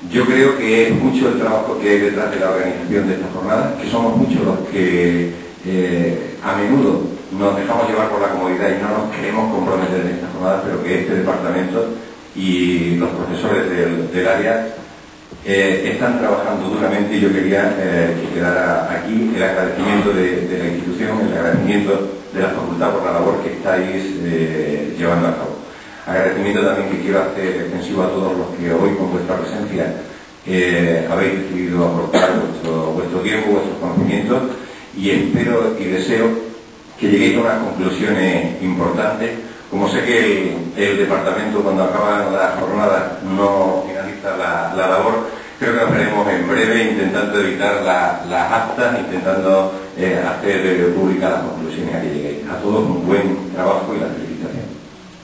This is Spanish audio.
Yo creo que es mucho el trabajo que hay detrás de la organización de esta jornada, que somos muchos los que a menudo nos dejamos llevar por la comodidad y no nos queremos comprometer en esta jornada, pero que este departamento y los profesores del área están trabajando duramente, y yo quería que quedara aquí el agradecimiento de la institución, el agradecimiento de la facultad por la labor que estáis llevando a cabo. Agradecimiento también que quiero hacer extensivo a todos los que hoy con vuestra presencia habéis decidido aportar vuestro tiempo, vuestros conocimientos, y espero y deseo que lleguéis a unas conclusiones importantes. Como sé que el departamento, cuando acaban las jornadas, no finaliza la labor, creo que lo haremos en breve, intentando evitar las actas, intentando hacer públicas las conclusiones a que lleguéis. A todos un buen trabajo y la felicidad.